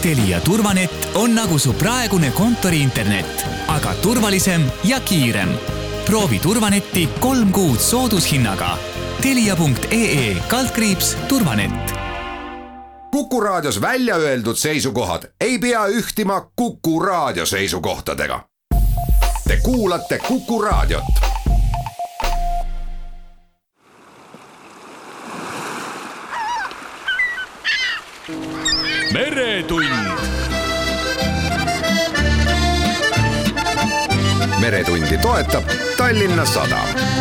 Telia Turvanet on nagu su praegune kontori internet, aga turvalisem ja kiirem. Proovi Turvanetti 3 kuud soodushinnaga. Telia.ee/turvanet. Kuku Raadios välja öeldud seisukohad ei pea ühtima Kuku Raadio seisukohtadega. Te kuulate Kuku Raadiot. Meretund. Meretundi toetab Tallinna Sadam.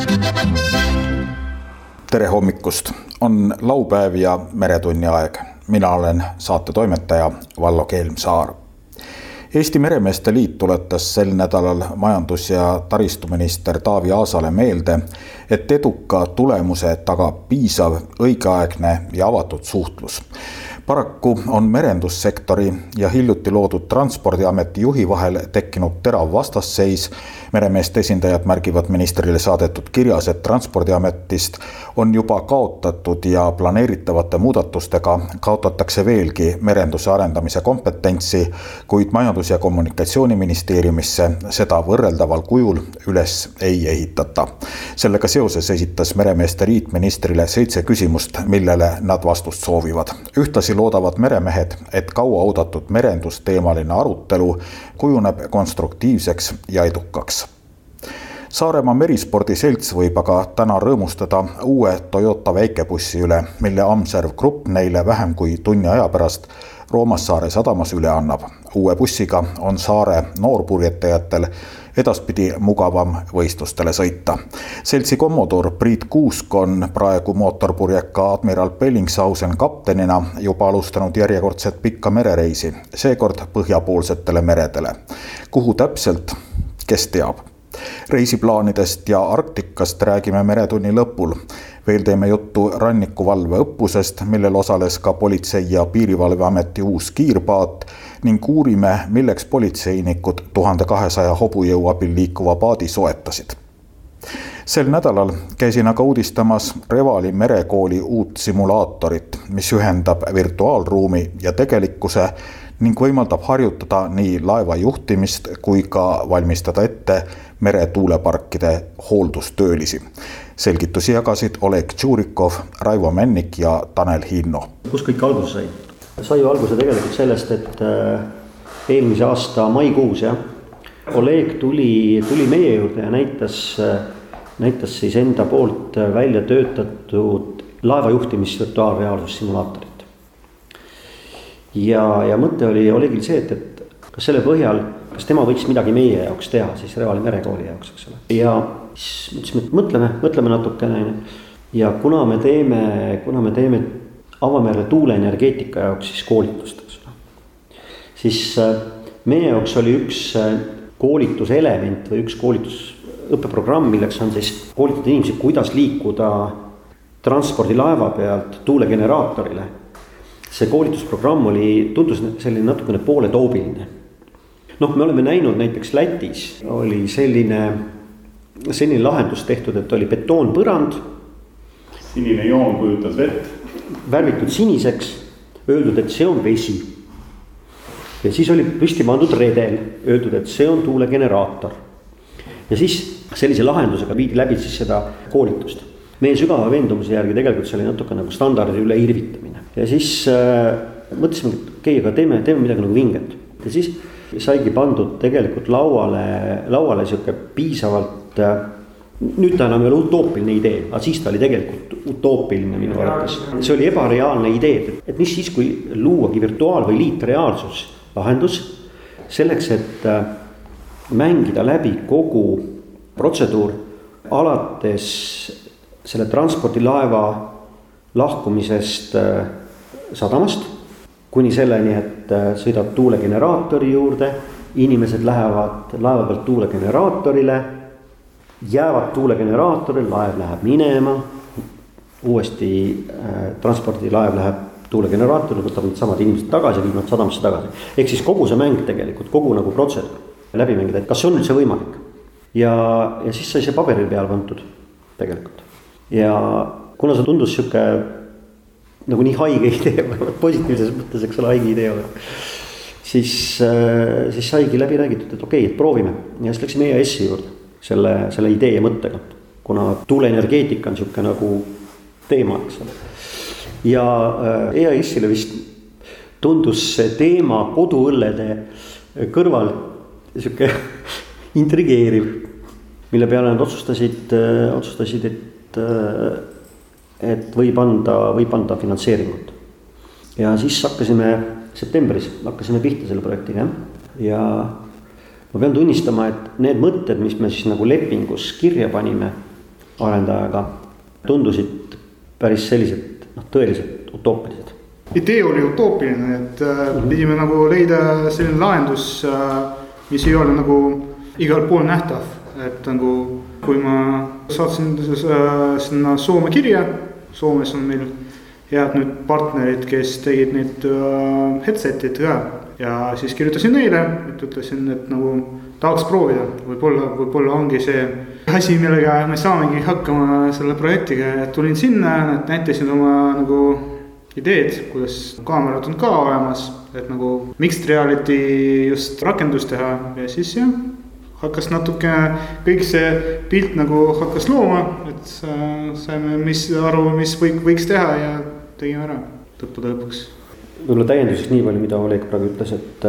Tere hommikust! On laupäev ja Meretunni aeg. Mina olen saatetoimetaja Vallo Kelmsaar. Eesti Meremeeste Liit tuletas sel nädalal majandus- ja taristuminister Taavi Aasale meelde, et eduka tulemuse tagab piisav, õigeaegne ja avatud suhtlus. Paraku on merendussektori ja hiljuti loodud Transpordiameti juhi vahel tekkinud terav vastasseis. Meremeeste esindajad märgivad ministrile saadetud kirjas, et Transpordiametist on juba kaotatud ja planeeritavate muudatustega kaotatakse veelgi merenduse arendamise kompetentsi, kuid Majandus- ja Kommunikatsiooniministeeriumisse seda võrreldaval kujul üles ei ehitata. Sellega seoses esitas Meremeeste Liit ministrile 7 küsimust, millele nad vastust soovivad. Ühtlasi loodavad meremehed, et kauaoodatud merendusteemaline arutelu kujuneb konstruktiivseks ja edukaks. Saaremaa Merispordi Selts võib aga täna rõõmustada uue Toyota väikebussi üle, mille Amserv Grupp neile vähem kui tunni aja pärast Roomassaare sadamas üle annab. Uue bussiga on saare noorpurjetajatel edaspidi mugavam võistlustele sõita. Seltsi kommodoor Priit Kuusk on praegu mootorpurjeka Admiral Bellingshausen kaptenina juba alustanud järjekordset pikka merereisi, seekord põhjapoolsetele meredele. Kuhu täpselt, kes teab? Reisiplaanidest ja Arktikast räägime Meretunni lõpul. Veel teeme juttu rannikuvalve õppusest, millel osales ka Politsei- ja Piirivalveameti uus kiirpaat ning uurime, milleks politseinikud 1200 hobujõu abil liikuva paadi soetasid. Sel nädalal käisin aga uudistamas Revali merekooli uut simulaatorit, mis ühendab virtuaalruumi ja tegelikkuse ning võimaldab harjutada nii laeva juhtimist kui ka valmistada ette meretuuleparkide hooldustöölisi. Selgitusi jagasid Oleg Tšurikov, Raivo Männik ja Tanel Hinno. Kus kõik alguse sai? Sai ju alguse tegelikult sellest, et eelmise aasta maikuus Oleg tuli meie juurde ja näitas siis enda poolt välja töötatud laevajuhtimis virtuaalreaalsus simulaatorit. Ja mõte oli Olegil see, et kas selle põhjal, kas tema võiks midagi meie jaoks teha, siis Revali merekooli jaoks, eks ole. Ja siis mõtleme natukene. Ja kuna me teeme avamerele tuuleenergeetika jaoks siis koolitust, siis meie jaoks oli üks koolituselement või üks koolitusõppeprogramm, milleks on siis koolitada inimesi, kuidas liikuda transpordilaeva pealt tuulegeneraatorile. See koolitusprogramm tundus selline natukene pooletoobiline. Me oleme näinud näiteks Lätis oli selline lahendus tehtud, et oli betoonpõrand. Sinine joon kujutas vett. Värvitud siniseks, öeldud, et see on vesi. Ja siis oli püsti pandud redel, öeldud, et see on tuulegeneraator. Ja siis sellise lahendusega viidi läbi siis seda koolitust. Meie sügava veendumuse järgi tegelikult see oli natuke nagu standardi üle irvitamine. Ja siis mõtlesime, et aga teeme midagi nagu vinget. Ja siis saigi pandud tegelikult lauale siuke piisavalt, nüüd ta enam ei ole utoopiline idee, aga siis ta oli tegelikult utoopiline minu arvates. See oli ebareaalne idee, et mis siis, kui luuagi virtuaal- või liitreaalsus lahendus selleks, et mängida läbi kogu protseduur alates selle transpordilaeva lahkumisest sadamast kuni selleni, et sõidab tuulegeneraatori juurde, inimesed lähevad laeva pealt tuulegeneraatorile, jäävad tuulegeneraatorile, laev läheb minema, uuesti transpordilaev läheb tuulegeneraatorile, võtab need samad inimesed tagasi, viib nad sadamasse tagasi. Ehk siis kogu see mäng tegelikult, kogu nagu protseduur läbi mängida, et kas see on üldse võimalik. Ja siis sai see paberi peal pandud tegelikult. Ja kuna see tundus siuke nagu nii haige idee, positiivses mõttes, eks ole, haige idee ole, siis saigi läbi räägitud, et okei, et proovime. Ja siis läksime EAS-i juurde selle idee ja mõttega, kuna tuuleenergeetika on niisugune nagu teema, eks ole. Ja EAS-ile vist tundus see teema koduõllede kõrval niisugune intrigeeriv, mille peale nad otsustasid, et võib anda finantseeringut. Ja siis septembris hakkasime pihta selle projektiga. Ja ma pean tunnistama, et need mõtted, mis me siis nagu lepingus kirja panime arendajaga, tundusid päris sellised tõeliselt utoopilised. Idee oli utoopiline, et pidime nagu leida selline lahendus, mis ei ole nagu igal pool nähtav. Et nagu kui ma saatsin sinna Soome kirja, Soomes on meil head nüüd partnerid, kes tegid need headsetid ka. Ja siis kirjutasin neile, et ütlesin, et nagu tahaks proovida. Võib-olla ongi see asi, millega me saamegi hakkama selle projektiga. Ja tulin sinna, nad näitasin oma nagu ideed, kuidas kaamerad on ka olemas. Et nagu mixed reality just rakendus teha. Ja siis hakkas natuke kõik see pilt nagu hakkas looma. Et saime mis võiks teha ja tegime ära lõpuks. Võib-olla täienduseks nii palju, mida Oleg praegu ütles,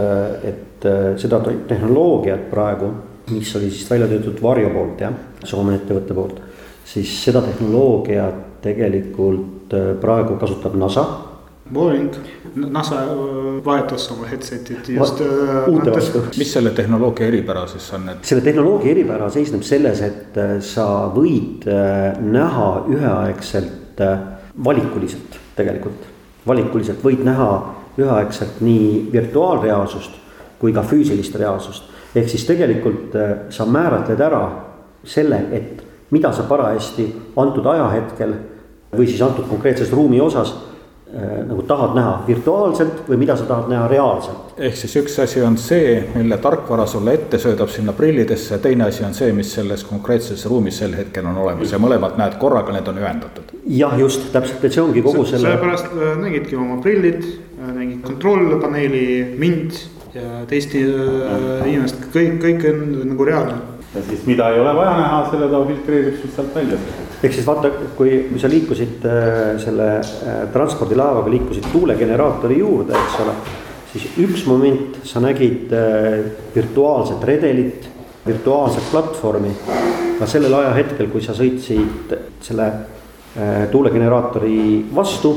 et seda tehnoloogiat praegu, mis oli siis välja töötatud Varjo poolt, Soome ettevõtte poolt, siis seda tehnoloogiat tegelikult praegu kasutab NASA. Boeing, NASA vahetas oma headsetid just uute vastu. Mis selle tehnoloogia eripära siis on? Selle tehnoloogia eripära seisneb selles, et sa võid näha üheaegselt valikuliselt tegelikult. Valikuliselt võid näha üheaegselt nii virtuaalreaalsust kui ka füüsilist reaalsust. Ehk siis tegelikult sa määratled ära selle, et mida sa parajasti antud ajahetkel või siis antud konkreetses ruumi osas nagu tahad näha virtuaalselt või mida sa tahad näha reaalselt. Ehk siis üks asi on see, mille tarkvara sulle ette söödab sinna prillidesse, teine asi on see, mis selles konkreetses ruumis sel hetkel on olemas ja mõlemad näed korraga, need on ühendatud. Jah, just, täpselt, et see ongi kogu selle... Sellepärast nägidki oma prillid, nägid kontrollpaneeli, mind ja teiste inimest, kõik on nagu reaalne. Ja siis mida ei ole vaja näha, selle ta filtreerib siis sealt välja. Ehk siis vaata, kui sa liikusid selle transpordilaevaga, liikusid tuulegeneraatori juurde, eks ole, siis üks moment sa nägid virtuaalset redelit, virtuaalset platvormi, aga sellel ajahetkel, kui sa sõitsid selle tuulegeneraatori vastu,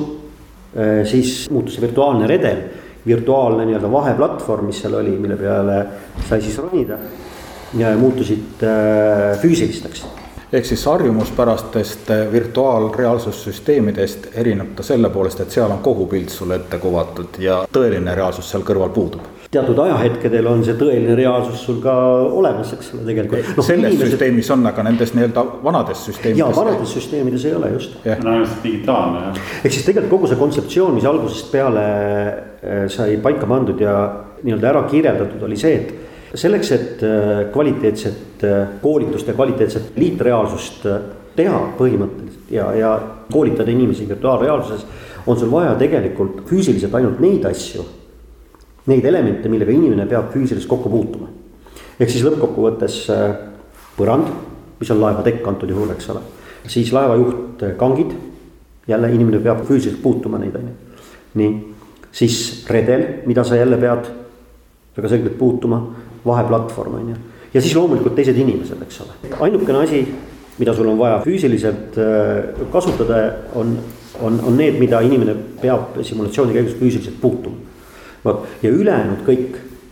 siis muutus see virtuaalne redel, virtuaalne nii-öelda vaheplatvorm, mis seal oli, mille peale sai siis ronida ja muutusid füüsilisteks. Ehk siis harjumuspärastest virtuaalreaalsussüsteemidest erineb ta selle poolest, et seal on kogu pilt sulle ette kuvatud ja tõeline reaalsus seal kõrval puudub. Teatud ajahetkedel on see tõeline reaalsus sul ka olemas, eks ole tegelikult. Selles süsteemis on, aga nendes nii-öelda vanades süsteemides. Jaa, vanades süsteemides ei ole just. No just digitaalne. Ehk siis tegelikult kogu see kontseptsioon, mis algusest peale sai paika pandud ja nii-öelda ära kirjeldatud, oli see, et selleks, et kvaliteetset koolitust ja kvaliteetset liitreaalsust teha põhimõtteliselt ja koolitada inimesi virtuaalreaalsuses, on sul vaja tegelikult füüsiliselt ainult neid asju, neid elemente, millega inimene peab füüsiliselt kokku puutuma. Ehk siis lõppkokkuvõttes põrand, mis on laeva tekk antud juhul, eks ole. Siis laevajuht kangid, jälle inimene peab füüsiliselt puutuma neid. Nii, siis redel, mida sa jälle pead väga selgelt puutuma, vaheplatvorm on ja. Ja siis loomulikult teised inimesed, eks ole. Ainukene asi, mida sul on vaja füüsiliselt kasutada, on need, mida inimene peab simulatsiooni käigus füüsiliselt puutuma. Ja ülejäänud kõik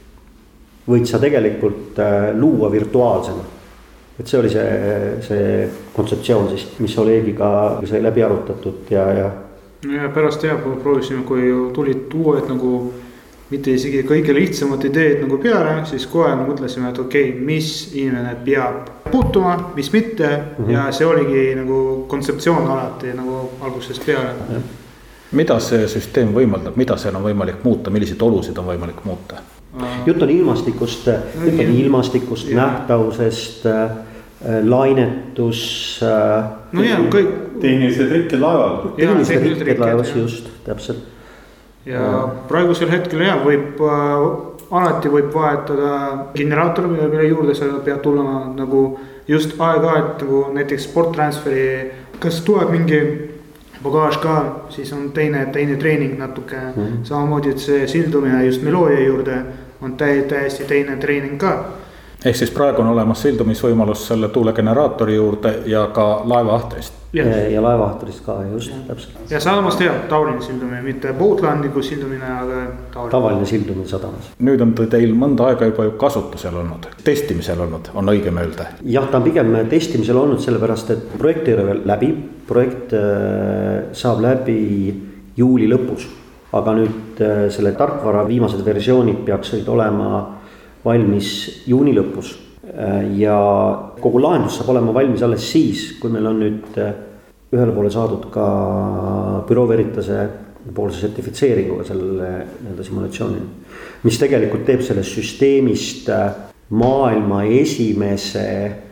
võid sa tegelikult luua virtuaalsena. Et see oli see kontseptsioon siis, mis Olegiga sai läbi arutatud ja pärast proovisime, kui tulid uued nagu mitte isegi kõige lihtsamad ideed nagu peale, siis kohe mõtlesime, et okei, mis inimene peab puutuma, mis mitte ja see oligi nagu kontseptsioon alati nagu algusest peale. Mida see süsteem võimaldab, mida seal on võimalik muuta, milliseid olusid on võimalik muuta? Jutt on ilmastikust, nähtavusest, lainetus. No jah, kõik. Tehnilised rikked laevad. Tehnilised rikked laevas, just, täpselt. Ja praegusel hetkel võib alati võib vahetada generaator, mille juurde sa pead tulema nagu just aeg-ajalt nagu näiteks sporttransferi. Kas tuleb mingi bagaaž ka, siis on teine treening natuke. Samamoodi, et see sildumine just meloodia juurde on täiesti teine treening ka. Ehk siis praegu on olemas sildumisvõimalus selle tuulegeneraatori juurde ja ka laevaahtrist. Ja laevaahtrist ka, just, täpselt. Ja sadamast tavaline sildumine, mitte boatlandiku sildumine, aga tavaline sildumine sadamas. Nüüd on teil mõnda aega juba kasutusel olnud, testimisel olnud, on õigem öelda? Jah, ta on pigem testimisel olnud sellepärast, et projekt ei ole veel läbi. Projekt saab läbi juuli lõpus. Aga nüüd selle tarkvara viimased versioonid peaksid olema valmis juuni lõpus ja kogu lahendus saab olema valmis alles siis, kui meil on nüüd ühele poole saadud ka Bureau Veritase poolse sertifitseeringuga selle simulatsioonini, mis tegelikult teeb sellest süsteemist maailma esimese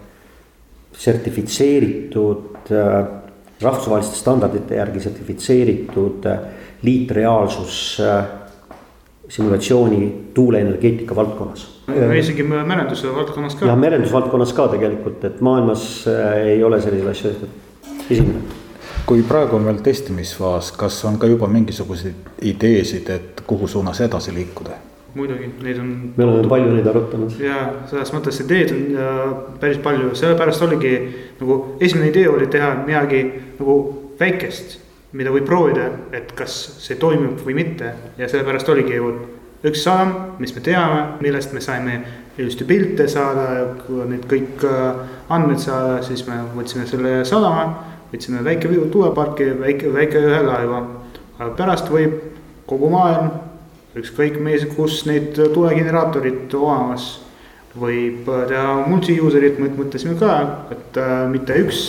sertifitseeritud, rahvusvaheliste standardite järgi sertifitseeritud liitreaalsus simulatsiooni tuuleenergeetika valdkonnas. Isegi merenduse valdkonnas ka. Ja merendusvaldkonnas ka tegelikult, et maailmas ei ole sellisel asju esimene. Kui praegu on veel testimisfaas, kas on ka juba mingisuguseid ideesid, et kuhu suunas edasi liikuda? Muidugi, neid on... Me oleme palju neid arutanud. Ja selles mõttes ideed on päris palju. Sellepärast oligi, nagu esimene idee oli teha midagi nagu väikest, mida võib proovida, et kas see toimib või mitte. Ja sellepärast oligi üks sadam, mis me teame, millest me saime ilusti pilte saada ja kui need kõik andmed saada, siis me võtsime selle sadama, võtsime väike tuuleparki, väike ühe laeva. Aga pärast võib kogu maailm, ükskõik mees, kus neid tuulegeneraatorid olemas, võib teha multi-userit, mõtlesime ka, et mitte üks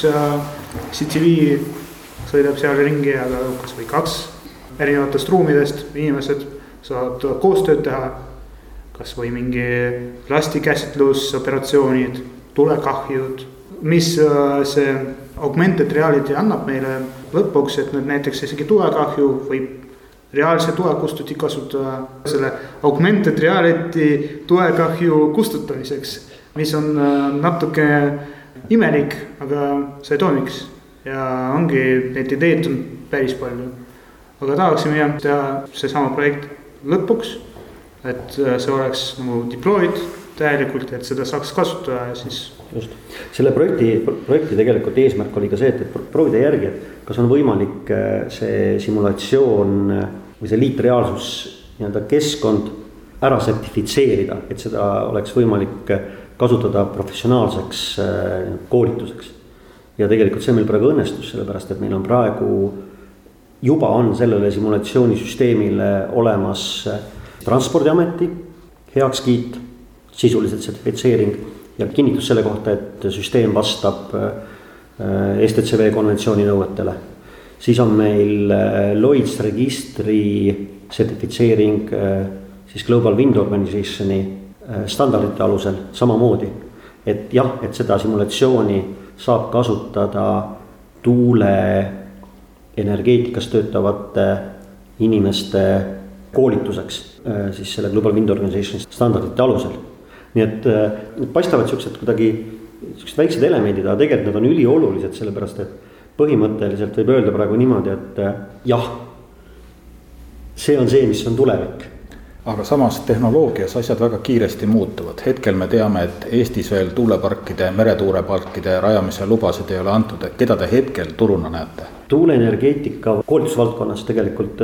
CTV sõidab seal ringi, aga kas või 2 erinevatest ruumidest inimesed saavad koostööd teha, kas või mingi plastikäsitlusoperatsioonid, tulekahjud, mis see augmented reality annab meile lõpuks, et näiteks isegi tulekahju võib reaalse tulekustuti kasutada selle augmented reality tulekahju kustutamiseks, mis on natuke imelik, aga see toimiks ja ongi neid ideed on päris palju. Aga tahaksime teha seesama projekt lõpuks, et see oleks nagu deployed täielikult, et seda saaks kasutada ja siis... Just. Selle projekti tegelikult eesmärk oli ka see, et proovida järgi, et kas on võimalik see simulatsioon või see liitreaalsus keskkond ära sertifitseerida, et seda oleks võimalik kasutada professionaalseks koolituseks. Ja tegelikult see meil praegu õnnestus, sellepärast et meil on praegu juba on sellele simulatsioonisysteemile olemas Transpordiameti heakskiit, sisuliselt sertifitseering ja kinnitus selle kohta, et süsteem vastab STCW konventsiooni nõuetele. Siis on meil Lloyd's registri sertifitseering siis Global Wind Organizationi standardite alusel samamoodi. Et jah, et seda simulatsiooni saab kasutada tuule energeetikas töötavate inimeste koolituseks siis selle Global Wind Organization standardite alusel. Nii et paistavad sellised väiksed elemendid, aga tegelikult need on üliolulised, sellepärast et põhimõtteliselt võib öelda praegu niimoodi, et jah, see on see, mis on tulevik. Aga samas tehnoloogias asjad väga kiiresti muutuvad. Hetkel me teame, et Eestis veel tuuleparkide, meretuuleparkide rajamise lubasid ei ole antud. Keda te hetkel turuna näete? Tuuleenergeetika koolitusvaldkonnas tegelikult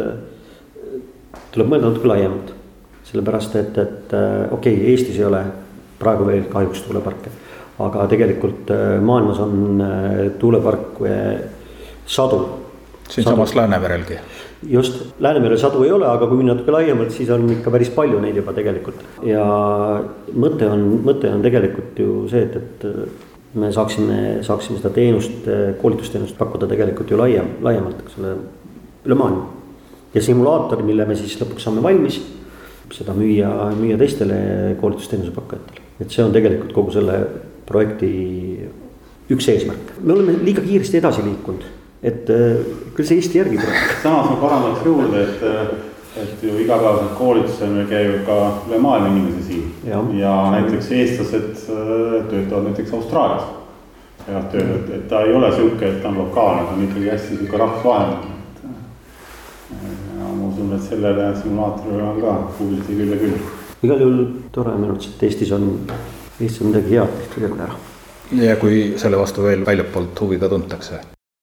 tuleb mõelda natuke laiemalt. Sellepärast, et okei, Eestis ei ole praegu veel kahjuks tuuleparke. Aga tegelikult maailmas on tuuleparke sadu. Siin samas Läänemerelgi. Just, Läänemerel sadu ei ole, aga kui minna natuke laiemalt, siis on ikka päris palju neid juba tegelikult. Ja mõte on tegelikult ju see, et me saaksime seda teenust, koolitusteenust pakkuda tegelikult ju laiemalt üle maailma. Ja simulaator, mille me siis lõpuks saame valmis, seda müüa teistele koolitusteenuse pakkajatele. Et see on tegelikult kogu selle projekti üks eesmärk. Me oleme liiga kiiresti edasi liikunud. Et küll see Eesti järgi praegu. Samas ma parandaks juurde, et et ju igapäevaselt koolitusel meil käib ka üle maailma inimesi siin ja näiteks eestlased töötavad näiteks Austraalias. Ja tööd, et ta ei ole siuke, et ta on lokaalne, ta on ikkagi hästi siuke rahvusvaheline. Ja ma usun, et sellele simulaatorile on ka kuuliti küll ja küll. Igal juhul tore meenuts, et Eestis on midagi head tehtud ära. Ja kui selle vastu veel väljapoolt huvi ka tuntakse.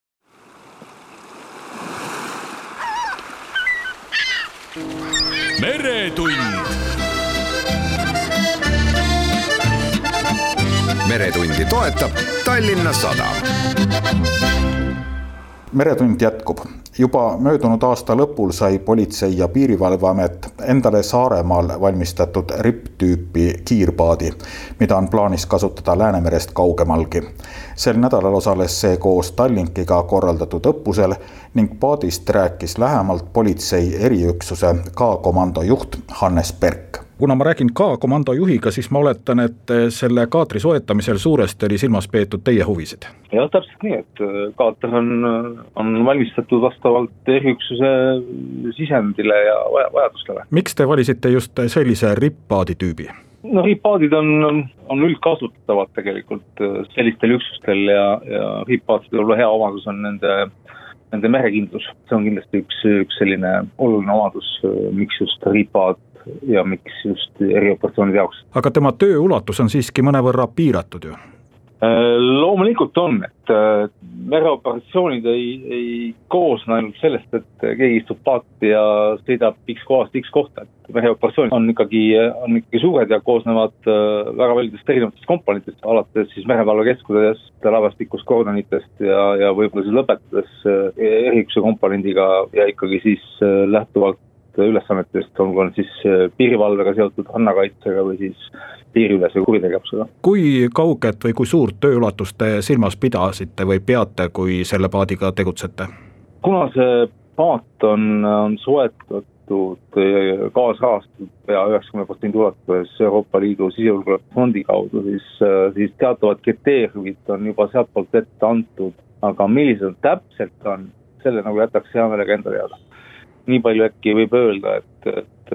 Meretund. Meretundi toetab Tallinna Sadam. Meretund jätkub. Juba möödunud aasta lõpul sai Politsei- ja Piirivalveamet endale Saaremaal valmistatud RIP-tüüpi kiirpaadi, mida on plaanis kasutada Läänemerest kaugemalgi. Sel nädalal osales see koos Tallinkiga korraldatud õppusel ning paadist rääkis lähemalt politsei eriüksuse K-komando juht Hannes Perk. Kuna ma räägin K-komando juhiga, siis ma oletan, et selle kaatri soetamisel suuresti oli silmas peetud teie huvisid. Ja täpselt nii, et kaater on valmistatud vastavalt eriüksuse sisendile ja vajadustele. Miks te valisite just sellise RIP-paadi tüübi? No RIP-paadid on üldkasutatavad tegelikult sellistel üksustel ja RIP-paadidel olla hea omadus on nende merekindlus. See on kindlasti üks selline oluline omadus, miks just RIP-paad ja miks just erioperatsioonide jaoks. Aga tema töö ulatus on siiski mõnevõrra piiratud ju? Loomulikult on, et mereoperatsioonid ei koosne ainult sellest, et keegi istub paati ja sõidab X kohast X kohta. Mereoperatsioonid on ikkagi suured ja koosnevad väga paljudest erinevatest komponentidest, alates siis merevalvekeskudest, laevastikust, kordonitest ja võib-olla siis lõpetades eriüksuse komponendiga ja ikkagi siis lähtuvalt ülesannetest, on siis piirivalvega seotud rannakaitsega või siis piiriülese kuritegevusega. Kui kauget või kui suurt tööulatust te silmas pidasite või peate, kui selle paadiga tegutsete? Kuna see paat on soetatud kaasrahastatud pea 90% ulatuses Euroopa Liidu sisejulgeolekufondi kaudu, siis teatavad kriteeriumid on juba sealtpoolt ette antud, aga millised täpselt on, selle nagu jätaks hea meelega enda teada. Nii palju äkki võib öelda, et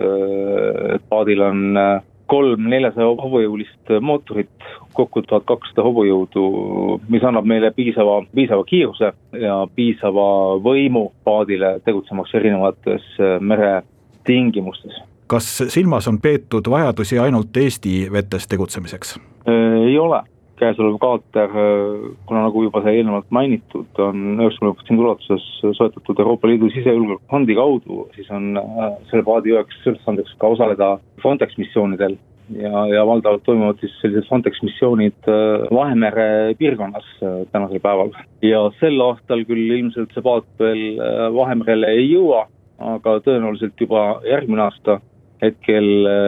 paadil on 300-400 hobujõulist mootorit, kokku 1200 hobujõudu, mis annab meile piisava kiiruse ja piisava võimu paadile tegutsemaks erinevates meretingimustes. Kas silmas on peetud vajadusi ainult Eesti vetes tegutsemiseks? Ei ole. Käesolev kaater, kuna nagu juba see eelnevalt mainitud, on 90% ulatuses soetatud Euroopa Liidu sisejulgeolekufondi kaudu, siis on selle paadi üheks ülesandeks ka osaleda Frontex missioonidel ja valdavalt toimuvad siis sellised Frontex missioonid Vahemere piirkonnas tänasel päeval. Ja sel aastal küll ilmselt see paat veel Vahemerele ei jõua, aga tõenäoliselt juba järgmine aasta hetkel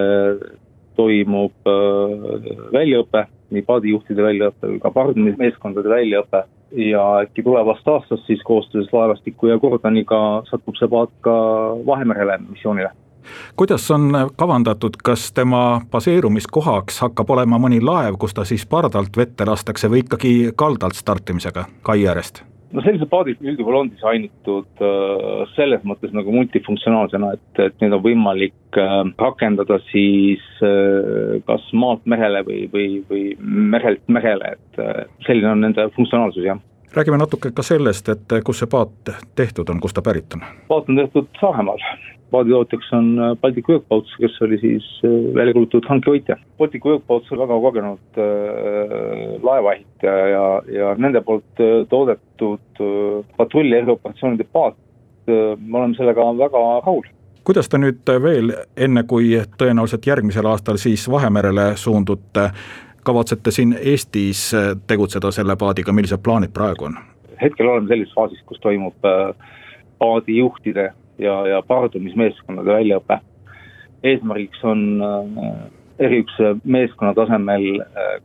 toimub väljaõpe, nii paadijuhtide väljaõpe, ka pardamismeeskondade väljaõpe ja äkki tulevast aastast siis koostöös laevastiku ja kordaniga satub see paat ka Vahemerele missioonile. Kuidas on kavandatud, kas tema baseerumiskohaks hakkab olema mõni laev, kus ta siis pardalt vette lastakse või ikkagi kaldalt startimisega kai äärest? No sellised paadid üldjuhul on disainitud selles mõttes nagu multifunktsionaalsena, et need on võimalik rakendada siis kas maalt merele või merelt merele, et selline on nende funktsionaalsus, jah. Räägime natuke ka sellest, et kus see paat tehtud on, kus ta pärit on? Paat on tehtud Saaremaal. Paaditootjaks on Baltic Workboats, kes oli siis välja kuulutatud hankehoidja. Baltic Workboats on väga kogenud laevaehitaja ja nende poolt toodetud patrulli erioperatsioonide paat. Me oleme sellega väga rahul. Kuidas te nüüd veel, enne kui tõenäoliselt järgmisel aastal siis Vahemerele suundute, kavatsete siin Eestis tegutseda selle paadiga, millised plaanid praegu on? Hetkel oleme sellises faasis, kus toimub paadijuhtide ja pardumismeeskonnade väljaõpe. Eesmärgiks on eriüksuse meeskonna tasemel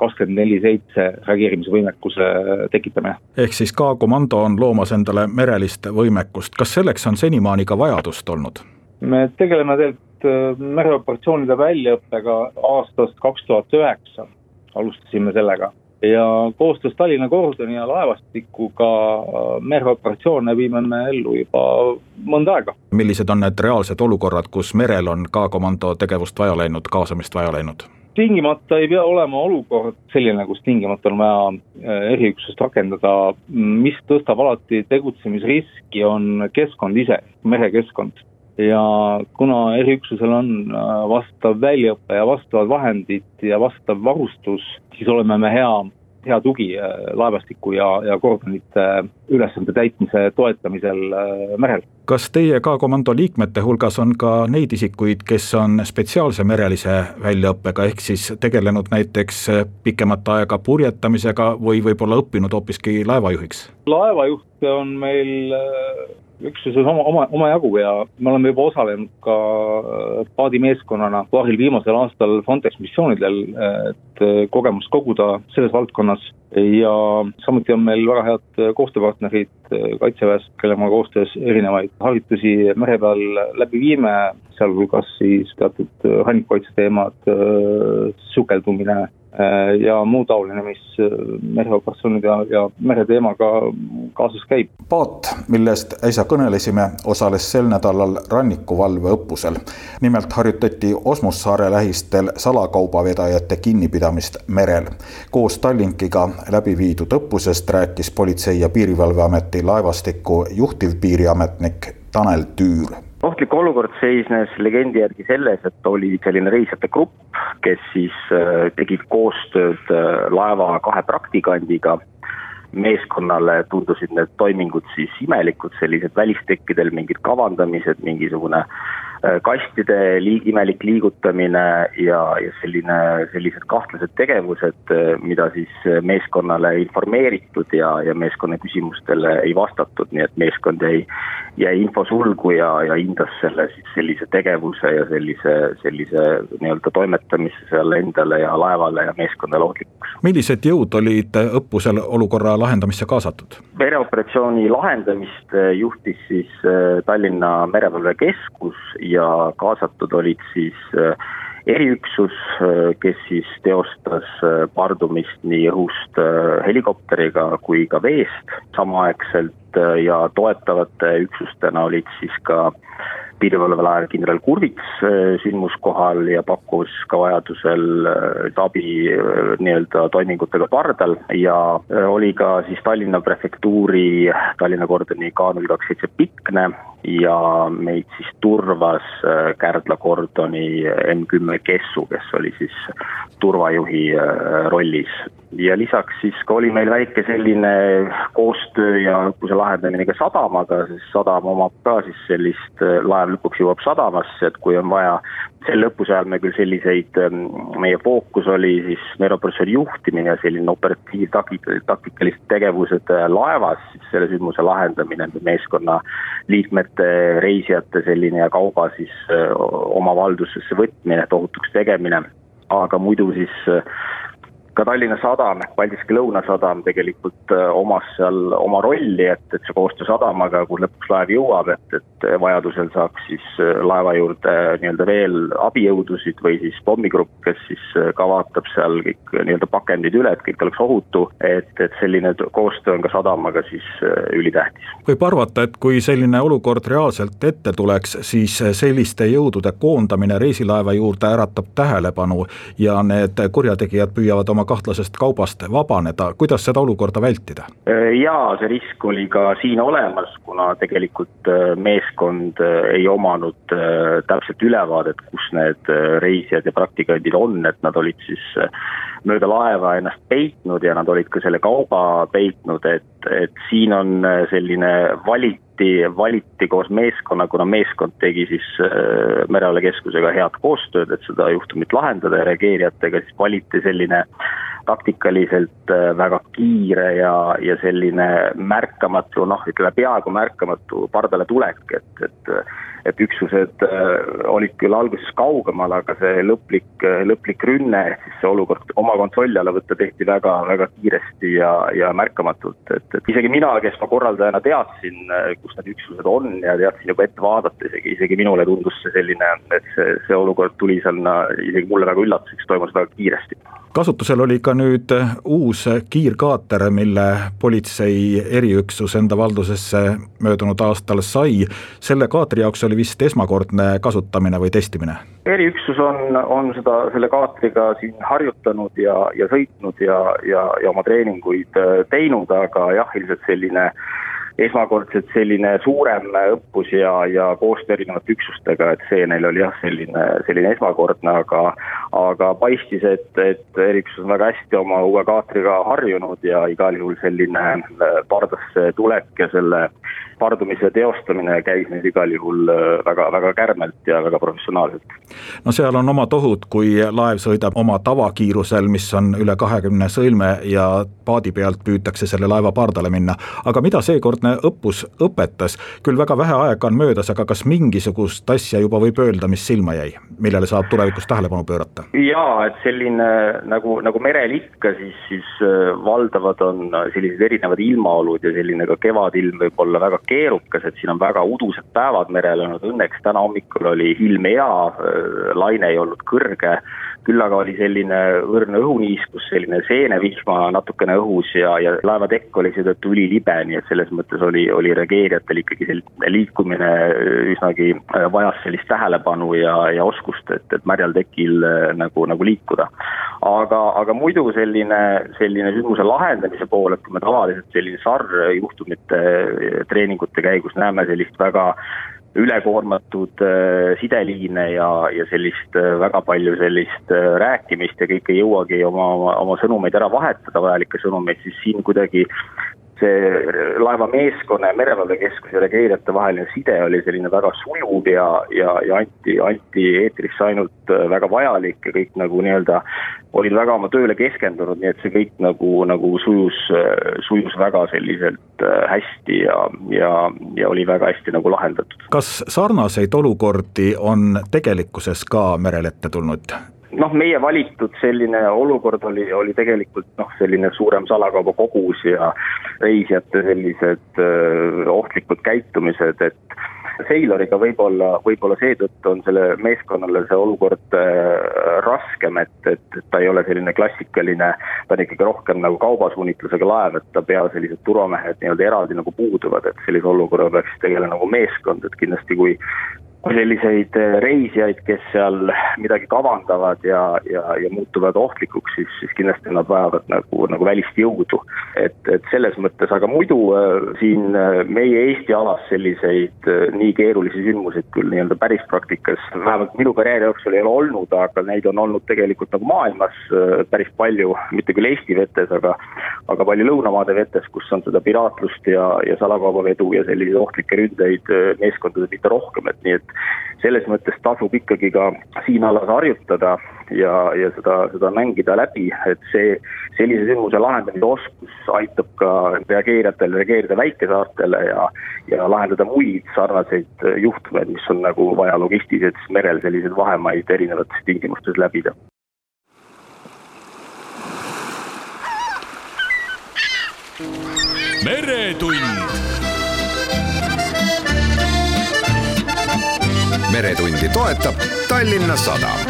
24/7 reageerimisvõimekuse tekitamine. Ehk siis K-komando on loomas endale merelist võimekust. Kas selleks on senimaani ka vajadust olnud? Me tegeleme tegelikult mereoperatsioonide väljaõppega aastast 2009. Alustasime sellega ja koostöös Tallinna kordoni ja laevastikuga mereoperatsioone viime me ellu juba mõnda aega. Millised on need reaalsed olukorrad, kus merel on K-komando tegevust vaja läinud, kaasamist vaja läinud? Tingimata ei pea olema olukord selline, kus tingimata on vaja eriüksust rakendada, mis tõstab alati tegutsemisriski, on keskkond ise, merekeskkond. Ja kuna eriüksusel on vastav väljaõpe ja vastavad vahendid ja vastav varustus, siis oleme me hea tugi laevastiku ja kordonite ülesande täitmise toetamisel merel. Kas teie K-komando liikmete hulgas on ka neid isikuid, kes on spetsiaalse merelise väljaõppega ehk siis tegelenud näiteks pikemat aega purjetamisega või võib-olla õppinud hoopiski laevajuhiks? Laevajuhte on meil üksuses oma jagu ja me oleme juba osalenud ka paadimeeskonnana paaril viimasel aastal Frontex missioonidel, et kogemust koguda selles valdkonnas ja samuti on meil väga head koostööpartnerid Kaitseväest, kellega koostöös erinevaid harjutusi mere peal läbi viime, sealhulgas siis teatud rannikukaitseteemad, sukeldumine ja muu taoline, mis mereoperatsioonid ja mereteemaga kaasas käib. Paat, millest äsja kõnelesime, osales sel nädalal rannikuvalveõppusel. Nimelt harjutati Osmussaare lähistel salakaubavedajate kinnipidamist merel. Koos Tallinkiga läbi viidud õppusest rääkis Politsei- ja Piirivalveameti laevastiku juhtivpiiriametnik Tanel Tüür. Ohtlik olukord seisnes legendi järgi selles, et oli selline reisijate grupp, kes siis tegid koostööd laeva 2 praktikandiga. Meeskonnale tundusid need toimingud siis imelikud, sellised välistekkidel mingid kavandamised, mingisugune kastide imelik liigutamine ja sellised kahtlased tegevused, mida siis meeskonnale informeeritud ja meeskonna küsimustele ei vastatud, nii et meeskond jäi info sulgu ja hindas sellise tegevuse ja sellise nii-öelda toimetamise seal endale ja laevale ja meeskonnale ohtlikuks. Millised jõud olid õppusel olukorra lahendamisse kaasatud? Mereoperatsiooni lahendamist juhtis siis Tallinna merevalvekeskus ja kaasatud olid siis eriüksus, kes siis teostas pardumist nii õhust helikopteriga kui ka veest samaaegselt ja toetavate üksustena olid siis ka piirivalvelaev kindral Kurvits sündmuskohal ja pakkus ka vajadusel abi nii-öelda toimingutega pardal ja oli ka siis Tallinna prefektuuri Tallinna kordoni K027 Pikne ja meid siis turvas Kärdla kordoni M10 Kessu, kes oli siis turvajuhi rollis. Ja lisaks siis ka oli meil väike selline koostöö ja õppuse lahendamine ka sadamaga, sest sadam omab ka siis sellist, laev lõpuks jõuab sadamasse, et kui on vaja, selle õppuse ajal me küll selliseid, meie fookus oli siis mereoperatsiooni juhtimine ja selline operatiivtaktikalised tegevused laevas, siis selle sündmuse lahendamine, meeskonna liikmete, reisijate selline ja kauba siis oma valdusesse võtmine, tohutuks tegemine, aga muidu siis ka Tallinna sadam, Paldiski Lõunasadam tegelikult omas seal oma rolli, et see koostöö sadamaga, kus lõpuks laev jõuab, et vajadusel saaks siis laeva juurde nii-öelda veel abijõudusid või siis pommigrupp, kes siis ka vaatab seal kõik nii-öelda pakendid üle, et kõik oleks ohutu, et selline koostöö on ka sadamaga siis ülitähtis. Võib arvata, et kui selline olukord reaalselt ette tuleks, siis selliste jõudude koondamine reisilaeva juurde äratab tähelepanu ja need kurjategijad püüavad oma kahtlasest kaubast vabaneda. Kuidas seda olukorda vältida? Jaa, see risk oli ka siin olemas, kuna tegelikult meeskond ei omanud täpselt ülevaadet, kus need reisijad ja praktikandid on, et nad olid siis mööda laeva ennast peitnud ja nad olid ka selle kauba peitnud, et siin on selline valiti koos meeskonna, kuna meeskond tegi siis merevalvekeskusega head koostööd, et seda juhtumit lahendada ja reageerijatega, siis valiti selline taktikaliselt väga kiire ja selline märkamatu, ütleme peaaegu märkamatu pardale tulek, et üksused olid küll alguses kaugemal, aga see lõplik rünne, siis see olukord oma kontrolli alla võtta tehti väga, väga kiiresti ja märkamatult, et isegi mina, kes ma korraldajana teadsin, kus need üksused on ja teadsin juba ette vaadata, isegi minule tundus see selline, et see olukord tuli seal isegi mulle väga üllatuseks, toimus väga kiiresti. Kasutusel oli ka nüüd uus kiirkaater, mille politsei eriüksus enda valdusesse möödunud aastal sai. Selle kaatri jaoks oli vist esmakordne kasutamine või testimine? Eriüksus on selle kaatriga siin harjutanud ja sõitnud ja oma treeninguid teinud, aga jah, ilmselt esmakordselt selline suurem õppus ja koostöö erinevate üksustega, et see neil oli jah selline esmakordne, aga paistis, et eriüksus on väga hästi oma uue kaatriga harjunud ja igal juhul selline pardasse tulek ja selle pardumise teostamine käis neil igal juhul väga kärmelt ja väga professionaalselt. No seal on oma tohud, kui laev sõidab oma tavakiirusel, mis on üle 20 sõlme ja paadi pealt püütakse selle laeva pardale minna. Aga mida seekordne õppus õpetas? Küll väga vähe aega on möödas, aga kas mingisugust asja juba võib öelda, mis silma jäi, millele saab tulevikus tähelepanu pöörata? Jaa, et selline nagu merel ikka, siis valdavad on sellised erinevad ilmaolud ja selline ka kevadilm võib olla väga keerukas, et siin on väga udused päevad merel olnud. Õnneks täna hommikul oli ilm hea, laine ei olnud kõrge, küll aga oli selline õrn õhuniiskus, selline seenevihma natukene õhus ja laeva tekk oli seetõttu ülilibe, nii et selles mõttes oli reageerijatel ikkagi selline liikumine üsnagi vajas sellist tähelepanu ja oskust, et märjal tekil nagu liikuda. Aga muidu selline sündmuse lahendamise pool, et kui me tavaliselt selline SAR-juhtumite treeningute käigus näeme sellist väga ülekoormatud sideliine ja sellist väga palju sellist rääkimist ja kõik ei jõuagi oma sõnumeid ära vahetada, vajalikke sõnumeid, siis siin kuidagi see laeva meeskonna ja merevalvekeskus ja reageerijate vaheline side oli selline väga sujuv ja anti eetrisse ainult väga vajalik ja kõik nagu nii-öelda olid väga oma tööle keskendunud, nii et see kõik nagu sujus väga selliselt hästi ja oli väga hästi nagu lahendatud. Kas sarnaseid olukordi on tegelikkuses ka merel ette tulnud? Meie valitud selline olukord oli tegelikult selline suurem salakauba kogus ja reisijate sellised ohtlikud käitumised, et Seiloriga võib-olla seetõttu on selle meeskonnale see olukord raskem, et ta ei ole selline klassikaline, ta on ikkagi rohkem nagu kaubasuunitlusega laev, et ta pea sellised turvamehed nii-öelda eraldi nagu puuduvad, et sellise olukorra peaks tegelema nagu meeskond, et kindlasti kui selliseid reisijaid, kes seal midagi kavandavad ja muutuvad ohtlikuks, siis kindlasti nad vajavad nagu välist jõudu. Et selles mõttes, aga muidu siin meie Eesti alas selliseid nii keerulisi sündmuseid küll nii-öelda päris praktikas, vähemalt minu karjääri jooksul ei ole olnud, aga neid on olnud tegelikult nagu maailmas päris palju, mitte küll Eesti vetes, aga palju lõunamaade vetes, kus on seda piraatlust ja salakaubavedu ja selliseid ohtlikke ründeid meeskondade mitte rohkem, et nii et selles mõttes tasub ikkagi ka siin alas harjutada ja seda mängida läbi, et see sellise sündmuse lahendamise oskus aitab ka reageerijatel reageerida väikesaartele ja lahendada muid sarnaseid juhtumeid, mis on nagu vaja logistiliselt merel selliseid vahemaid erinevates tingimustes läbida. Meretund. Meretundi toetab Tallinna Sadam.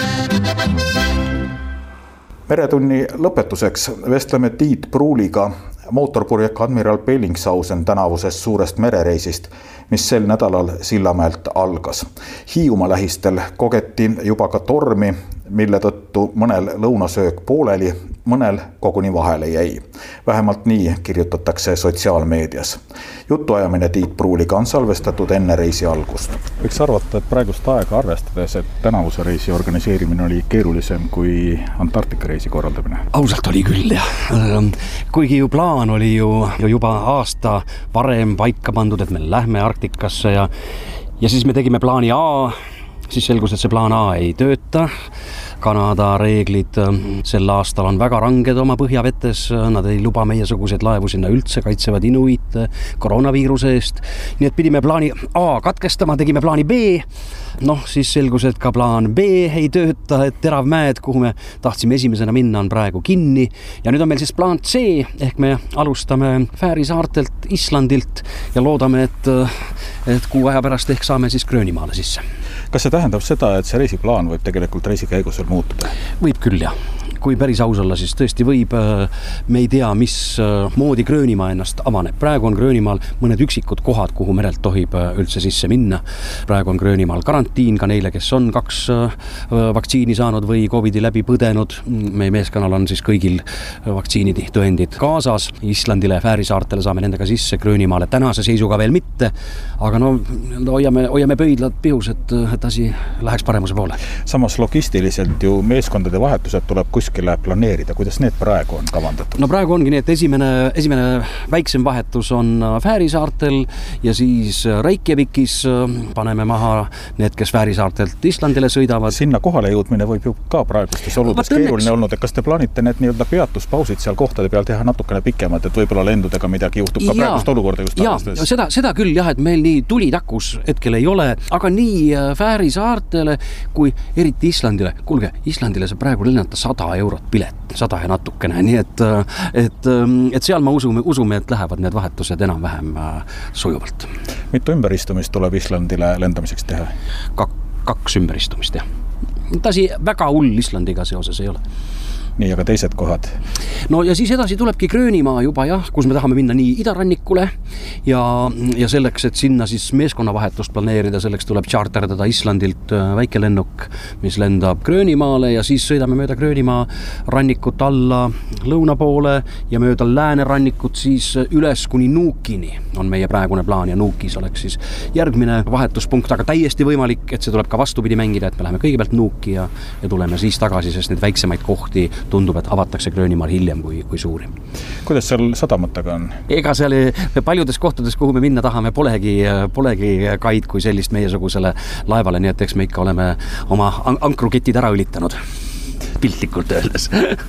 Meretunni lõpetuseks vestleme Tiit Pruuliga mootorpurjek Admiral Bellingshausen tänavusest suurest merereisist, mis sel nädalal Sillamäelt algas. Hiiumaa lähistel kogeti juba ka tormi, mille tõttu mõnel lõunasöök pooleli, mõnel koguni vahele jäi. Vähemalt nii kirjutatakse sotsiaalmeedias. Jutuajamine Tiit Pruuliga on salvestatud enne reisi algust. Võiks arvata, et praegust aega arvestades, et tänavuse reisi organiseerimine oli keerulisem kui Antarktika reisi korraldamine. Ausalt oli küll, jah. Kuigi ju plaan oli ju juba aasta varem paika pandud, et me lähme Arktikasse ja siis me tegime plaani A, siis selgus, et see plaan A ei tööta. Kanada reeglid sel aastal on väga ranged oma põhjavetes, nad ei luba meiesuguseid laevu sinna üldse, kaitsevad inuit koroonaviiruse eest. Nii et pidime plaani A katkestama, tegime plaani B. Siis selgus, et ka plaan B ei tööta, et Teravmäed, kuhu me tahtsime esimesena minna, on praegu kinni. Ja nüüd on meil siis plaan C, ehk me alustame Fääri saartelt, Islandilt ja loodame, et kuu aja pärast ehk saame siis Gröönimaale sisse. Kas see tähendab seda, et see reisiplaan võib tegelikult reisi käigus veel muutuda? Võib küll, jah. kui päris aus olla, siis tõesti võib, me ei tea, mis moodi Gröönimaa ennast avaneb. Praegu on Gröönimaal mõned üksikud kohad, kuhu merelt tohib üldse sisse minna. Praegu on Gröönimaal karantiin ka neile, kes on 2 vaktsiini saanud või COVID-i läbi põdenud. Meie meeskonnal on siis kõigil vaktsiinid tõendid kaasas. Islandile, Fääri saartele saame nendega sisse, Gröönimaale tänase seisuga veel mitte, aga no hoiame pöidlad pihus, et asi läheks paremuse poole. Samas logistiliselt ju meeskondade vahetused tuleb kuskile planeerida. Kuidas need praegu on kavandatud? No praegu ongi nii, et esimene väiksem vahetus on Fääri saartel ja siis Reykjavikis paneme maha need, kes Fääri saartelt Islandile sõidavad. Sinna kohale jõudmine võib ju ka praegustes oludes keeruline olnud, et kas te plaanite need nii-öelda peatuspausid seal kohtade peal teha natukene pikemad, et võib-olla lendudega midagi juhtub ka praegust olukorda just arvestades? Seda küll jah, et meil nii tulitakus hetkel ei ole, aga nii Fääri saartele kui eriti Islandile. Kuulge, Islandile saab praegu lennata 100 eurot pilet, 100 ja natukene, nii et seal ma usume, et lähevad need vahetused enam-vähem sujuvalt. Mitu ümberistumist tuleb Islandile lendamiseks teha? 2 ümberistumist, jah. Tasi väga hull Islandiga seoses ei ole. Nii, aga teised kohad? No ja siis edasi tulebki Gröönimaa juba jah, kus me tahame minna nii idarannikule ja selleks, et sinna siis meeskonnavahetust planeerida, selleks tuleb charterdada Islandilt väikelennuk, mis lendab Gröönimaale ja siis sõidame mööda Gröönimaa rannikut alla lõuna poole ja mööda läänerannikut siis üles kuni Nuukini on meie praegune plaan ja Nuukis oleks siis järgmine vahetuspunkt, aga täiesti võimalik, et see tuleb ka vastupidi mängida, et me läheme kõigepealt Nuuki ja tuleme siis tagasi, sest need väiksemaid kohti tundub, et avatakse Gröönimaal hiljem kui suuri. Kuidas seal sadamatega on? Ega seal paljudes kohtades, kuhu me minna tahame, polegi kaid kui sellist meiesugusele laevale, nii et eks me ikka oleme oma ankruketid ära ülitanud, piltlikult öeldes.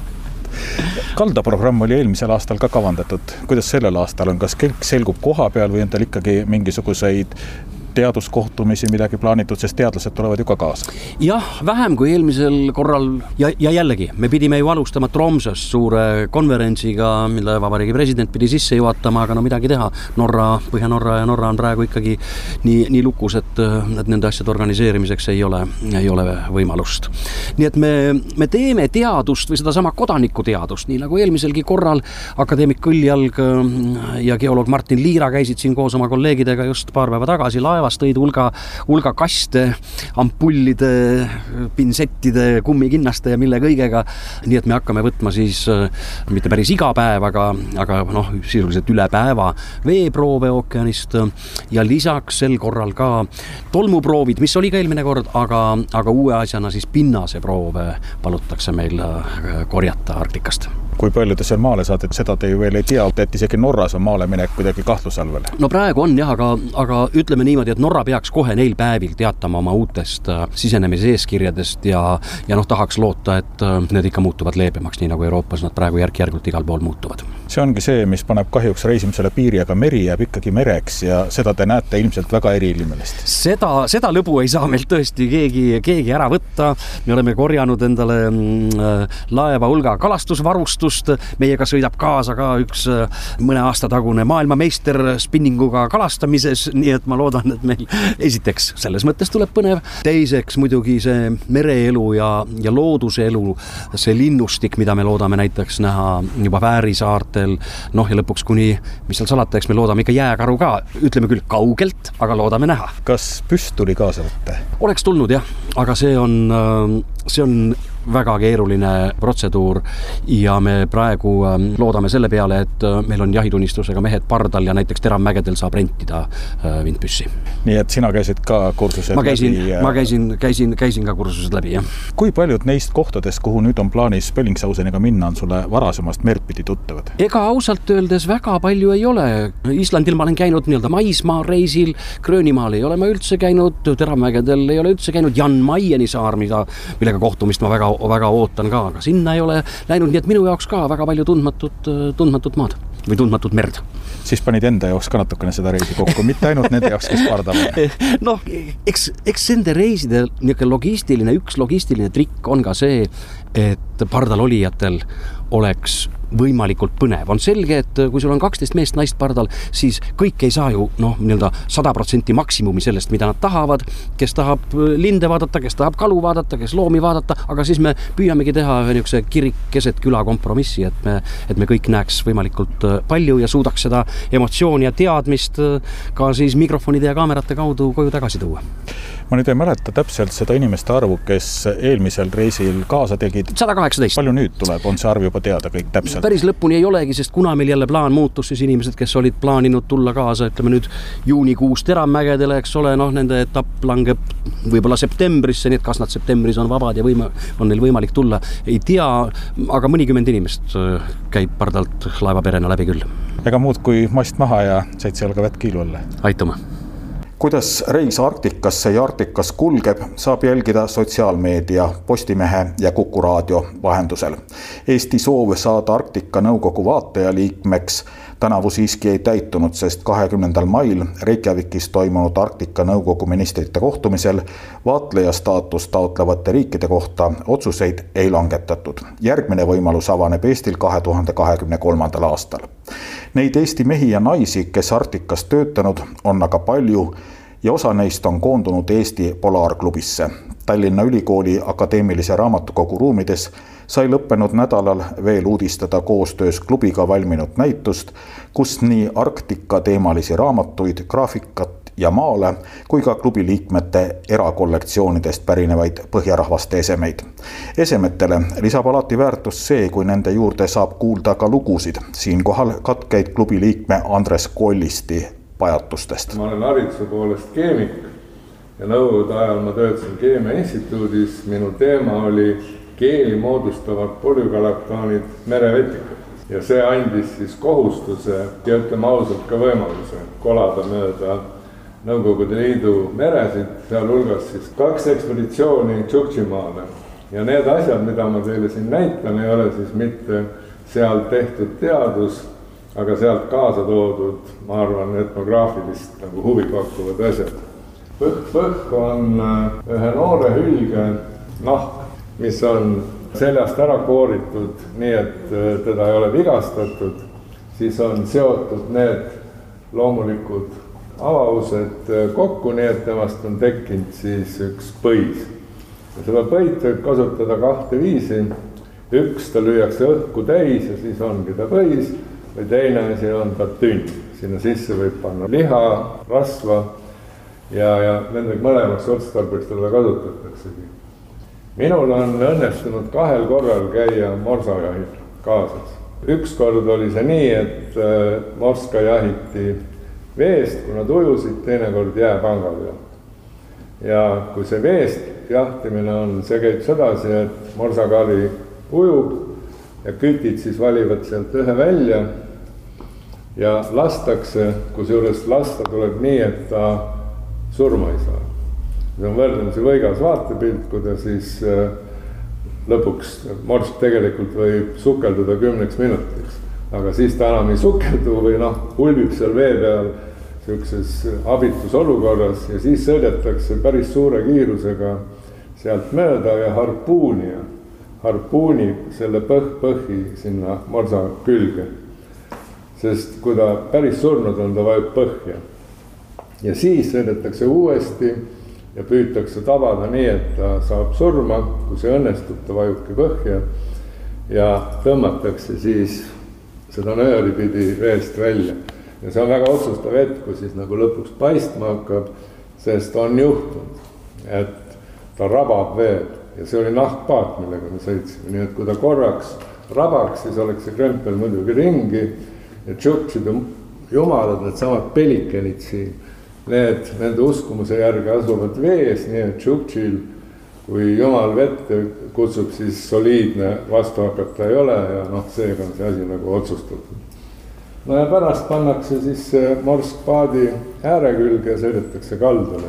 Kaldaprogramm oli eelmisel aastal ka kavandatud. Kuidas sellel aastal on? Kas kelk selgub koha peal või on teil ikkagi mingisuguseid teaduskohtumisi midagi plaanitud, sest teadlased tulevad ju ka kaasa? Jah, vähem kui eelmisel korral ja jällegi, me pidime ju alustama Tromsøs suure konverentsiga, mille vabariigi president pidi sisse juhatama, aga no midagi teha. Põhja-Norra ja Norra on praegu ikkagi nii lukus, et nende asjade organiseerimiseks ei ole võimalust. Nii et me teeme teadust või seda sama kodanikuteadust, nii nagu eelmiselgi korral akadeemik Kõljalg ja geoloog Martin Liira käisid siin koos oma kolleegidega just paar päeva tagasi tõid hulga kaste, ampullide, pinsettide, kummikinnaste ja mille kõigega. Nii et me hakkame võtma siis mitte päris iga päev, aga sisuliselt üle päeva veeproove ookeanist ja lisaks sel korral ka tolmuproovid, mis oli ka eelmine kord, aga uue asjana siis pinnaseproove palutakse meil korjata Arktikast. Kui palju te seal maale saate, et seda te ju veel ei tea, et isegi Norras on maale minek kuidagi kahtluse all veel? No praegu on jah, aga ütleme niimoodi, et Norra peaks kohe neil päevil teatama oma uutest sisenemise eeskirjadest ja tahaks loota, et need ikka muutuvad leebemaks, nii nagu Euroopas nad praegu järk-järgult igal pool muutuvad. See ongi see, mis paneb kahjuks reisimisele piiri, aga meri jääb ikkagi mereks ja seda te näete ilmselt väga eriilmelist. Seda lõbu ei saa meil tõesti keegi ära võtta. Me oleme korjanud endale laeva hulga kalastusvarustust. Meiega sõidab kaasa ka üks mõne aasta tagune maailmameister spinninguga kalastamises, nii et ma loodan, et meil esiteks selles mõttes tuleb põnev. Teiseks muidugi see mereelu ja looduse elu, see linnustik, mida me loodame näiteks näha juba Fääri saartel, ja lõpuks kuni, mis seal salata, eks me loodame ikka jääkaru ka, ütleme küll kaugelt, aga loodame näha. Kas püst tuli kaasa võtta? Oleks tulnud jah, aga see on väga keeruline protseduur ja me praegu loodame selle peale, et meil on jahitunnistusega mehed pardal ja näiteks Teravmägedel saab rentida vindpüssi. Nii et sina käisid ka kursused läbi? Ma käisin ka kursused läbi, jah. Kui paljud neist kohtadest, kuhu nüüd on plaanis Bellingshauseniga minna, on sulle varasemast merpidi tuttavad? Ega ausalt öeldes väga palju ei ole. Islandil ma olen käinud maismaa reisil, Gröönimaal ei ole ma üldse käinud, Teravmägedel ei ole üldse käinud, Jan Maieni saar, millega kohtumist ma väga ootan ka, aga sinna ei ole läinud, nii et minu jaoks ka väga palju tundmatut maad või tundmatut merd. Siis panid enda jaoks ka natukene seda reisi kokku, mitte ainult nende jaoks, kes pardavad. Eks nende reiside üks logistiline trikk on ka see, et pardal olijatel oleks võimalikult põnev. On selge, et kui sul on 12 meest naist pardal, siis kõik ei saa ju 100% maksimumi sellest, mida nad tahavad, kes tahab linde vaadata, kes tahab kalu vaadata, kes loomi vaadata, aga siis me püüamegi teha niisuguse kirik keset küla kompromissi, et me kõik näeks võimalikult palju ja suudaks seda emotsiooni ja teadmist ka siis mikrofonide ja kaamerate kaudu koju tagasi tuua. Ma nüüd ei mäleta täpselt seda inimeste arvu, kes eelmisel reisil kaasa tegid. 118. Palju nüüd tuleb? On see arv juba teada kõik täpselt? Päris lõpuni ei olegi, sest kuna meil jälle plaan muutus, siis inimesed, kes olid plaaninud tulla kaasa, ütleme nüüd juunikuus Terammägedele, eks ole, nende etapp langeb võib-olla septembrisse, nii et kas nad septembris on vabad ja on neil võimalik tulla, ei tea, aga mõnikümmend inimest käib pardalt laevaperena läbi küll. Ega muud kui mast maha ja 7 jalga vett kiilu alla. Aituma. Kuidas reis Arktikasse ja Arktikas kulgeb, saab jälgida sotsiaalmeedia, Postimehe ja Kuku raadio vahendusel. Eesti soov saada Arktika nõukogu vaatajaliikmeks tänavu siiski ei täitunud, sest 20. mail Reykjavikis toimunud Arktika nõukogu ministrite kohtumisel vaatleja staatus taotlevate riikide kohta otsuseid ei langetatud. Järgmine võimalus avaneb Eestil 2023. aastal. Neid Eesti mehi ja naisi, kes Arktikas töötanud, on aga palju ja osa neist on koondunud Eesti Polaarklubisse. Tallinna Ülikooli akadeemilise raamatukogu ruumides sai lõppenud nädalal veel uudistada koostöös klubiga valminud näitust, kus nii Arktika teemalisi raamatuid, graafikat ja maale kui ka klubi liikmete erakollektsioonidest pärinevaid põhjarahvaste esemeid. Esemetele lisab alati väärtus see, kui nende juurde saab kuulda ka lugusid. Siinkohal katkeid klubi liikme Andres Kollisti pajatustest. Ma olen hariduse poolest keemik ja nõukogude ajal ma töötasin Keemia instituudis. Minu teema oli keeli moodustavad polügalaktaanid merevetikad. Ja see andis siis kohustuse ja ütleme ausalt ka võimaluse kolada mööda Nõukogude Liidu meresid, seal hulgas siis 2 ekspeditsiooni Tšuktšimaale. Ja need asjad, mida ma teile siin näitan, ei ole siis mitte seal tehtud teadus, aga sealt kaasa toodud, ma arvan, etnograafilist nagu huvipakkuvad asjad. Põhk on ühe noore hülge nahk, mis on seljast ära kooritud, nii et teda ei ole vigastatud, siis on seotud need loomulikud avavused kokku, nii et temast on tekkinud siis üks põis. Ja seda põid võib kasutada 2 viisi. Üks ta lüüakse õhku täis ja siis ongi ta põis, või teine asi on ta tünn. Sinna sisse võib panna liha, rasva ja nende mõlemaks otstarbeks teda kasutataksegi. Minul on õnnestunud 2 korral käia morsajahil kaasas. Üks kord oli see nii, et morska jahiti veest, kui nad ujusid, teinekord jääpanga peal. Ja kui see veest jahtimine on, see käib sedasi, et morsakari ujub ja kütid siis valivad sealt ühe välja ja lastakse, kus juures lasta tuleb nii, et ta surma ei saa. See on võrdlemisi võigas vaatepilt, kui ta siis lõpuks morsk tegelikult võib sukelduda 10 minutiks. Aga siis ta enam ei sukeldu või ulbib seal vee peal sellises abitus olukorras ja siis sõidetakse päris suure kiirusega sealt mööda ja harpuunib selle põhhi sinna morsa külge. Sest kui ta päris surnud on, ta vajub põhja. Ja siis sõidetakse uuesti ja püütakse tabada nii, et ta saab surma, kui see õnnestub, ta vajubki põhja ja tõmmatakse siis seda nööri pidi veest välja. Ja see on väga otsustav hetk, kui siis nagu lõpuks paistma hakkab, sest on juhtunud, et ta rabab veel. Ja see oli nahkpaat, millega me sõitsime. Nii et kui ta korraks rabaks, siis oleks see krempel muidugi ringi ja tšuktšide jumalad, need samad pelikenid siin, nende uskumuse järgi asuvad vees, nii et tšuktšil, kui jumal vette kutsub, siis soliidne vastu hakata ei ole ja seega on see asi nagu otsustatud. No ja pärast pannakse siis morsk paadi ääre külge ja sõidetakse kaldale.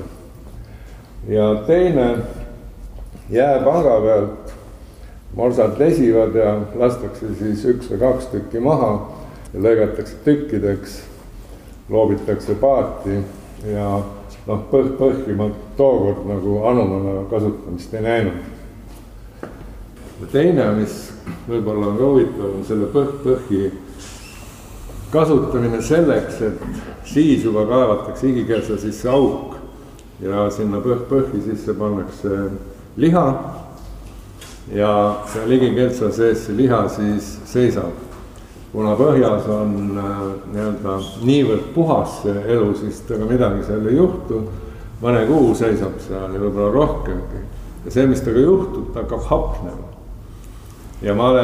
Ja teine jääpanga pealt morsad lesivad ja lastakse siis 1 või 2 tükki maha ja lõigatakse tükkideks, loobitakse paati ja põhji ma tookord nagu anumana kasutamist ei näinud. Ja teine, mis võib-olla on ka huvitav selle põhki kasutamine selleks, et siis juba kaevatakse igikeelsa sisse auk ja sinna põhki sisse pannakse liha ja seal igikeelsa sees see liha siis seisab. Kuna põhjas on niivõrd puhas see elu, siis tega midagi seal ei juhtu, mõne kuu seisab seal ja võib-olla rohkemgi. Ja see, mis tega juhtub, ta hakkab hapnema. Ja ma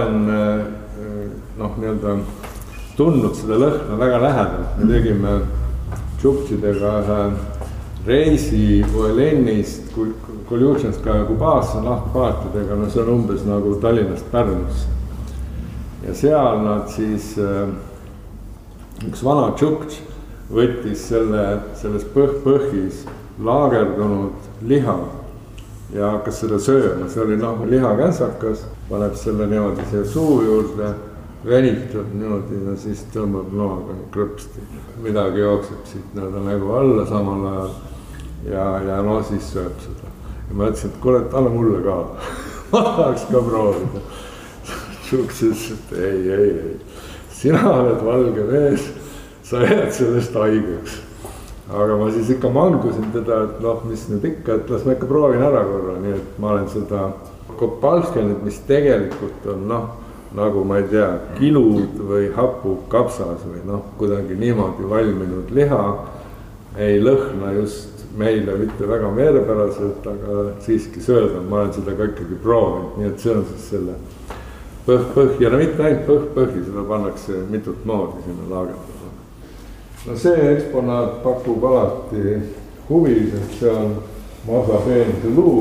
olen tundnud seda lõhna väga lähedalt. Me tegime tšuktsidega ühe reisi Vuelennist Koljušanskaja Kubaasse nahtpaatidega, see on umbes nagu Tallinnast Pärnusse. Ja seal nad siis, üks vana tšuktš võttis selles põhis laagerdunud liha ja hakkas seda sööma. See oli lihakäntsakas, paneb selle niimoodi siia suu juurde, venitab niimoodi ja siis tõmbab noaga krõpsti. Midagi jookseb siit nägu alla samal ajal ja siis sööb seda. Ja ma ütlesin, et kuule, anna mulle ka. Ma tahaks ka proovida. Tšuksis, et ei. Sina oled valge mees, sa jääd sellest haigeks. Aga ma siis ikka mangusin teda, et mis nüüd ikka, et las ma ikka proovin ära korra. Nii et ma olen seda kopalskenit, mis tegelikult on nagu ma ei tea, kilud või hapu kapsas või kuidagi niimoodi valminud liha, ei lõhna just meile mitte väga meelepäraselt, aga siiski sööda, ma olen seda ka ikkagi proovinud, nii et see on siis selle põhk ja mitte ainult põhki, seda pannakse mitut moodi sinna laagendada. See eksponaat pakub alati huvi, sest see on marsapeenise luu,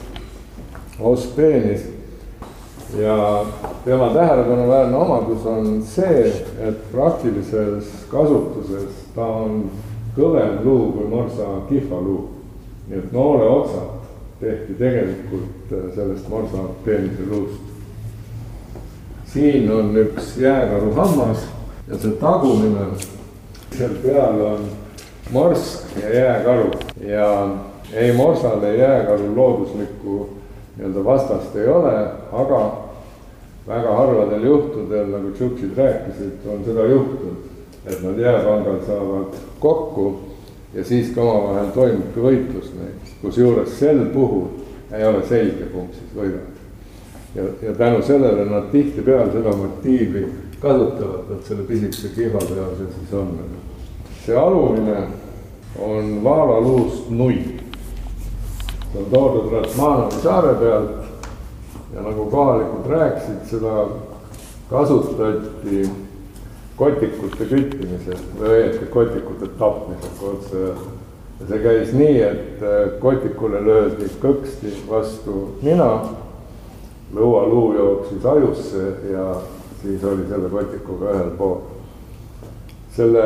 ospeenis ja tema tähelepanuväärne omadus on see, et praktilises kasutuses ta on kõvem luu kui morsa kihvaluu. Nii et noole otsad tehti tegelikult sellest marsapeenise luust. Siin on üks jääkaru hammas ja see tagumine, seal peal on morsk ja jääkaru ja ei morsal ei jääkaru looduslikku vastast ei ole, aga väga harvadel juhtudel, nagu tšuksid rääkisid, on seda juhtunud, et nad jääpangal saavad kokku ja siis ka omavahel toimubki võitlus neid, kus juures sel puhul ei ole selge, kumb siis võidab. Ja tänu sellele nad tihti peal seda motiivi kasutavad, et selle pisikese kihva peal see siis on. See alumine on vaalaluust nui. See on toodud Ratmanovi saare pealt ja nagu kohalikud rääkisid, seda kasutati kotikute küttimisel või kotikute tapmisel. Ja see käis nii, et kotikule löödi kõksti vastu nina, lõualuu jooksis ajusse ja siis oli selle kotikuga ühel pool. Selle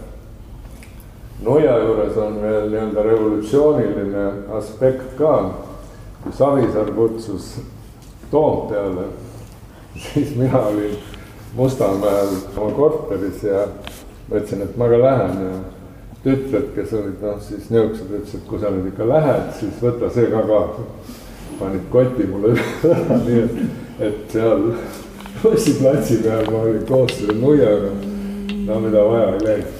noia juures on veel revolutsiooniline aspekt ka. Kui Savisaar kutsus Toompeale, siis mina olin Mustamäel oma korteris ja mõtlesin, et ma ka lähen ja tütred, kes olid siis nõuksed, ütlesid, et kui sa nüüd ikka lähed, siis võta see ka kaasa. Panid koti mulle nii, et seal bussiplatsi peal ma olin koos selle nuiaga, mida vaja ei läinud.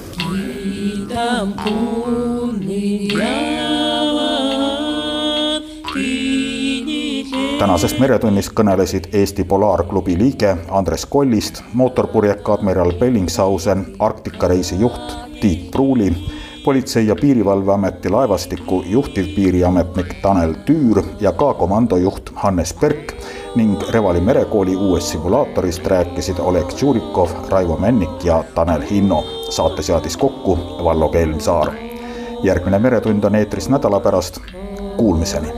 Tänases Meretunnis kõnelesid Eesti Polaarklubi liige Andres Kollist, mootorpurjeka admiral Bellingshausen, Arktikareisi juht Tiit Pruuli, Politsei- ja Piirivalveameti laevastiku juhtivpiiriametnik Tanel Tüür ja ka komandojuht Hannes Perk ning Revali merekooli uuest simulaatorist rääkisid Oleg Tšurikov, Raivo Männik ja Tanel Hinno. Saate seadis kokku Vallo Kelmsaar. Järgmine Meretund on eetris nädala pärast. Kuulmiseni!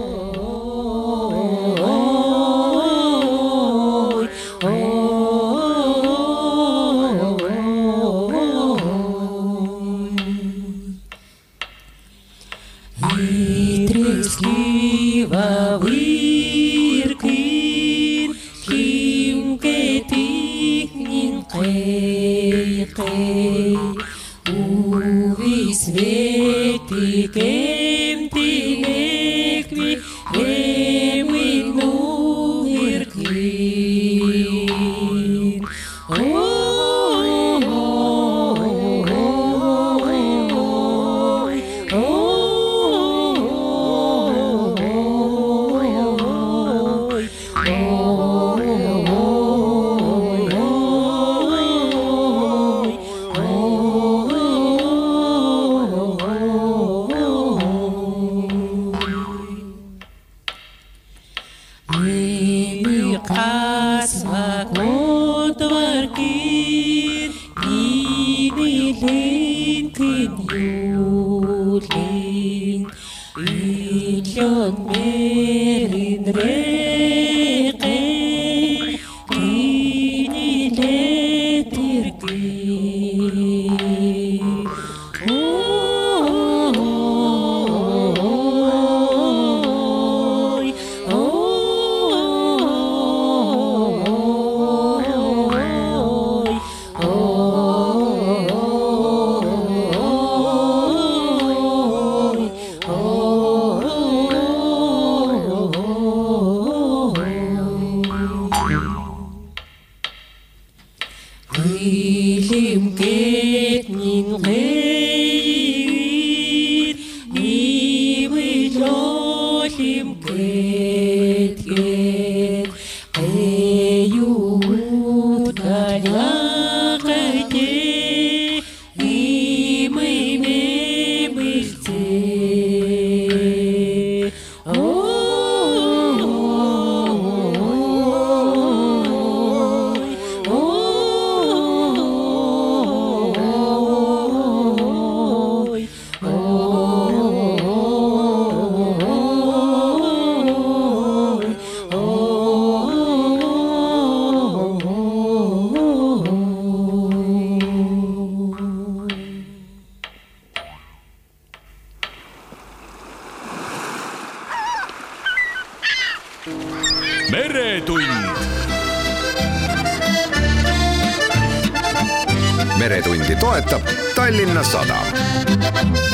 Uvis veti kemti nekvi meretund. meretundi toetab Tallinna Sadam.